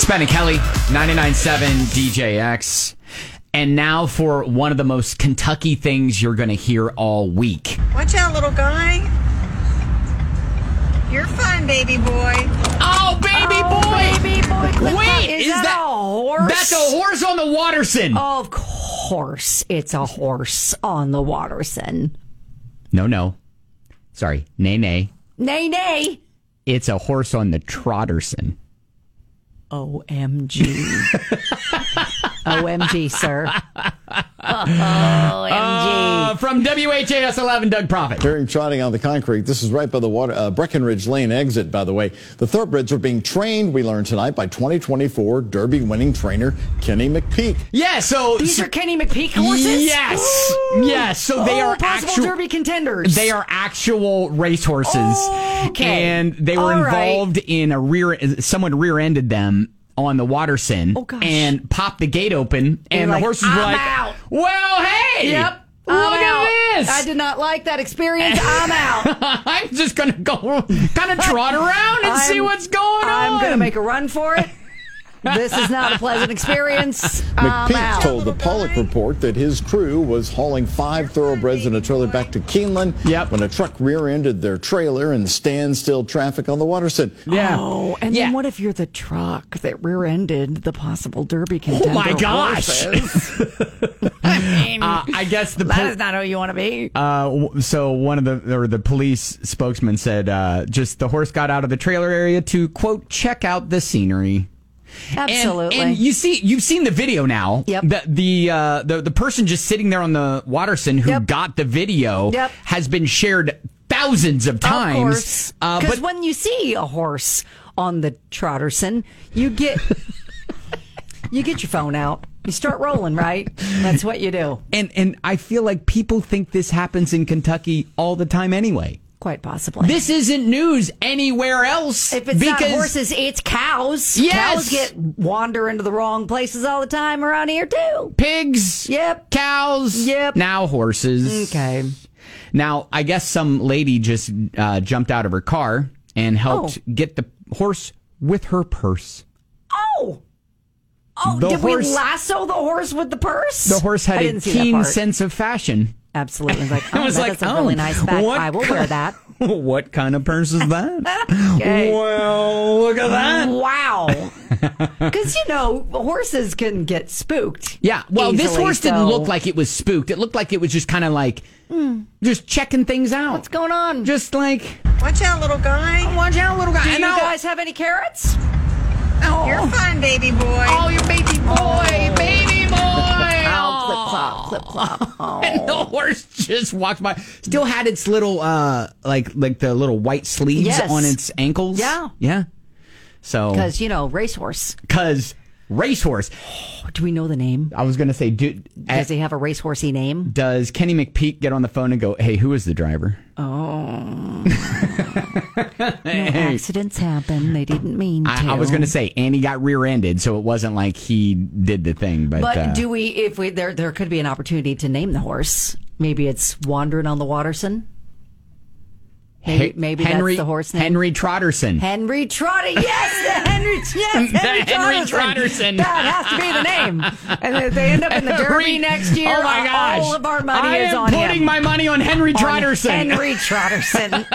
It's Ben and Kelly, 99.7 DJX. And now for one of the most Kentucky things you're going to hear all week. Watch out, little guy. You're fine, baby boy. Oh, baby boy! Baby boy. Wait, is that a horse? That's a horse on the Waterson. Of course, it's a horse on the Waterson. No. Sorry, nay. Nay. It's a horse on the Trotterson. OMG. OMG, sir. OMG. From WHAS 11, Doug Profit. Hearing trotting on the concrete. This is right by the Breckenridge Lane exit, by the way. The thoroughbreds are being trained, we learned tonight, by 2024 Derby-winning trainer Kenny McPeek. Yeah, so... These are Kenny McPeek horses? Yes. Yes, so they are possible actual... Derby contenders. They are actual racehorses. Okay. And they were involved in someone rear-ended them on the Waterson and popped the gate open, and the horses were like, out. Well, hey! Yep. Look at this! I did not like that experience. I'm out. I'm just going to go kind of trot around and see what's going on. I'm going to make a run for it. This is not a pleasant experience. McPeak told the Pollock Report that his crew was hauling 5 thoroughbreds in a trailer back to Keeneland when a truck rear-ended their trailer in standstill traffic on the Waterson. Yeah. Oh, and then what if you're the truck that rear-ended the possible Derby contender? Oh, my gosh. I mean, I guess that is not who you want to be. So one of the police spokesman said just the horse got out of the trailer area to, quote, check out the scenery. Absolutely. And you've seen the video now. Yep. The person just sitting there on the Waterson who got the video has been shared thousands of times. Of course. Because when you see a horse on the Trotterson, you get your phone out. You start rolling, right? That's what you do. And I feel like people think this happens in Kentucky all the time anyway. Quite possibly. This isn't news anywhere else. If it's not horses, it's cows. Yes. Cows wander into the wrong places all the time around here, too. Pigs. Yep. Cows. Yep. Now horses. Okay. Now, I guess some lady just jumped out of her car and helped get the horse with her purse. Oh, did we lasso the horse with the purse? The horse had a keen sense of fashion. Absolutely. That's a really nice bag. I will wear that. What kind of purse is that? Okay. Well, look at that. Wow. Because, horses can get spooked. Yeah. Well, easily, this horse didn't look like it was spooked. It looked like it was just kind of like just checking things out. What's going on? Just like... Watch out, little guy. Watch out, little guy. Do you guys have any carrots? Oh. You're fine, baby boy. Oh, your baby boy. Baby boy. Oh, clip clop. Oh. And the horse just walked by. Still had its little, like the little white sleeves on its ankles. Yeah. Yeah. So. Because, racehorse. Racehorse. Do we know the name? I was going to say, does he have a racehorsey name? Does Kenny McPeek get on the phone and go, hey, who is the driver? Oh. Accidents happen. They didn't mean to. I was going to say, and he got rear-ended, so it wasn't like he did the thing. But do we, there could be an opportunity to name the horse. Maybe it's Wandering on the Waterson. Maybe that's the horse name. Henry Trotterson. Henry Trotter. Yes, Henry Trotterson. That has to be the name. And if they end up in the Derby next year, oh my gosh, all of our money is on him. I'm putting my money on Henry Trotterson. Henry Trotterson.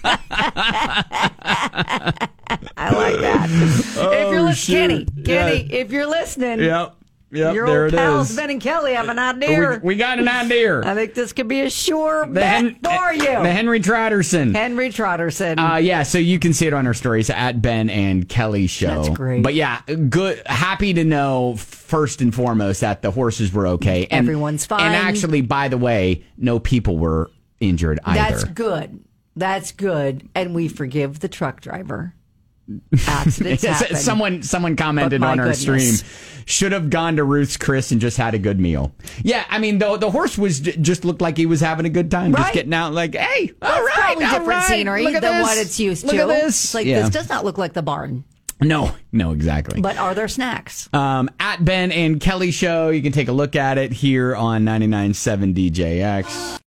I like that. If you're listening, Kenny, if you're listening. Yep, your there old it pals, is. Ben and Kelly, have an idea. We got an idea. I think this could be a sure bet for you. The Henry Trotterson. Henry Trotterson. Yeah, so you can see it on our stories at Ben and Kelly Show. That's great. But yeah, good. Happy to know, first and foremost, that the horses were okay. And, everyone's fine. And actually, by the way, no people were injured either. That's good. That's good. And we forgive the truck driver. Accidents happen. Someone commented on our stream, should have gone to Ruth's Chris and just had a good meal. Yeah, I mean, the horse was just looked like he was having a good time, just getting out like, hey, all right, probably different scenery than what it's used to. Look at this. It's like, this does not look like the barn. No, exactly. But are there snacks? At Ben and Kelly Show, you can take a look at it here on 99.7 DJX.